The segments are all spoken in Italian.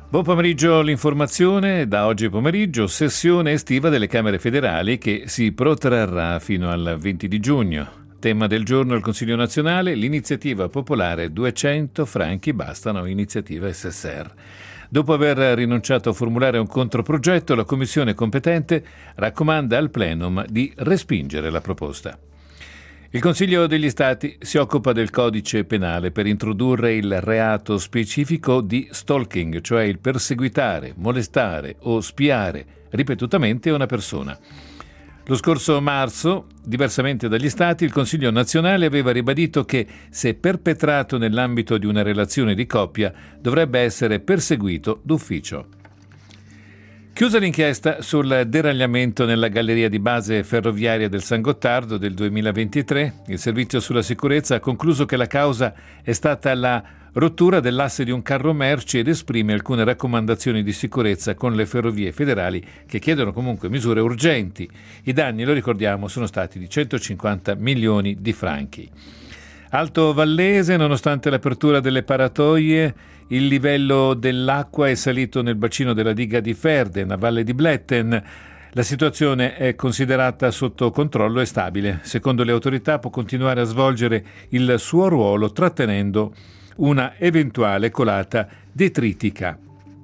Buon pomeriggio, l'informazione. Da oggi pomeriggio sessione estiva delle Camere federali che si protrarrà fino al 20 di giugno. Tema del giorno al Consiglio nazionale, l'iniziativa popolare 200 franchi bastano, iniziativa SSR. Dopo aver rinunciato a formulare un controprogetto, la Commissione competente raccomanda al plenum di respingere la proposta. Il Consiglio degli Stati si occupa del codice penale per introdurre il reato specifico di stalking, cioè il perseguitare, molestare o spiare ripetutamente una persona. Lo scorso marzo, diversamente dagli Stati, il Consiglio nazionale aveva ribadito che, se perpetrato nell'ambito di una relazione di coppia, dovrebbe essere perseguito d'ufficio. Chiusa l'inchiesta sul deragliamento nella galleria di base ferroviaria del San Gottardo del 2023, il Servizio sulla Sicurezza ha concluso che la causa è stata la rottura dell'asse di un carro merci ed esprime alcune raccomandazioni di sicurezza con le ferrovie federali che chiedono comunque misure urgenti. I danni, lo ricordiamo, sono stati di 150 milioni di franchi. Alto Vallese, nonostante l'apertura delle paratoie, il livello dell'acqua è salito nel bacino della diga di Ferden, a valle di Bletten. La situazione è considerata sotto controllo e stabile. Secondo le autorità può continuare a svolgere il suo ruolo trattenendo una eventuale colata detritica.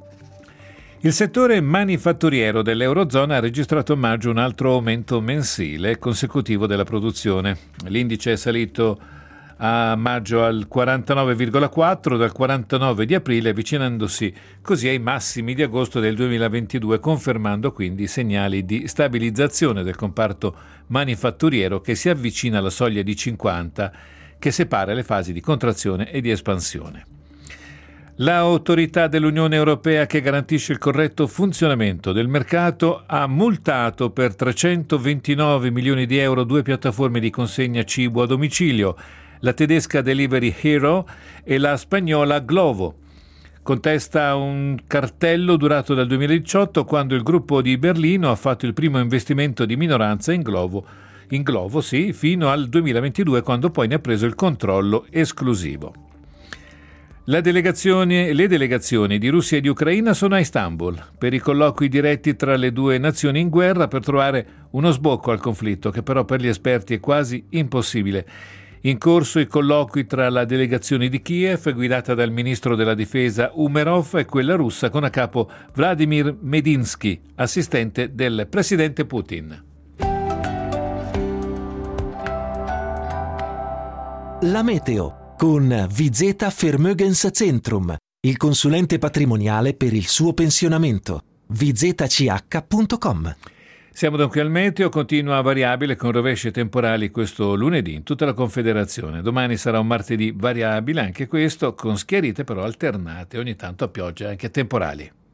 Il settore manifatturiero dell'Eurozona ha registrato a maggio un altro aumento mensile consecutivo della produzione. L'indice è salito a maggio al 49,4 dal 49 di aprile, avvicinandosi così ai massimi di agosto del 2022, confermando quindi segnali di stabilizzazione del comparto manifatturiero che si avvicina alla soglia di 50 che separa le fasi di contrazione e di espansione. L'autorità dell'Unione Europea che garantisce il corretto funzionamento del mercato ha multato per 329 milioni di euro 2 piattaforme di consegna cibo a domicilio, la tedesca Delivery Hero e la spagnola Glovo. Contesta un cartello durato dal 2018, quando il gruppo di Berlino ha fatto il primo investimento di minoranza in Glovo, fino al 2022, quando poi ne ha preso il controllo esclusivo. Le delegazioni di Russia e di Ucraina sono a Istanbul per i colloqui diretti tra le due nazioni in guerra per trovare uno sbocco al conflitto, che però per gli esperti è quasi impossibile. In corso i colloqui tra la delegazione di Kiev, guidata dal ministro della difesa Umerov, e quella russa con a capo Vladimir Medinsky, assistente del presidente Putin. La meteo con Vizeta Vermögenszentrum, il consulente patrimoniale per il suo pensionamento. vzch.com. Siamo dunque al meteo, continua variabile con rovesci temporali questo lunedì in tutta la Confederazione. Domani sarà un martedì variabile, anche questo, con schiarite però alternate, ogni tanto a pioggia anche temporali.